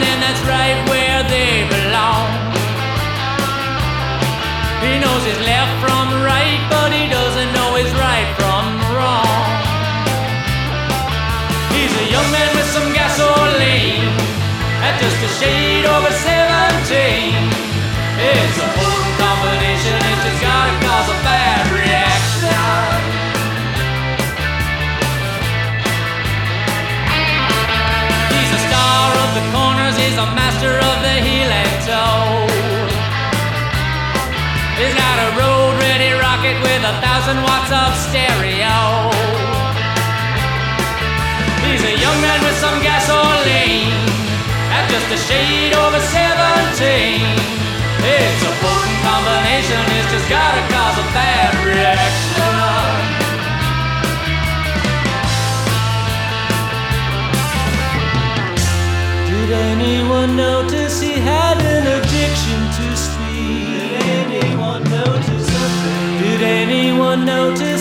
and that's right where they belong. He knows his left from right, but he doesn't know his right from wrong. He's a young man with some gasoline, at just a shade over 17. It's a potent combination, it's just gotta cause a bad reaction. He's a star of the corners, he's a master of the heel and toe. He's got a road-ready rocket with 1,000 watts of stereo. He's a young man with some gasoline, at just a shade over 17. It's a potent combination, it's just gotta cause a bad reaction. Did anyone notice he had an addiction to speed? Did anyone notice a thing? Did anyone notice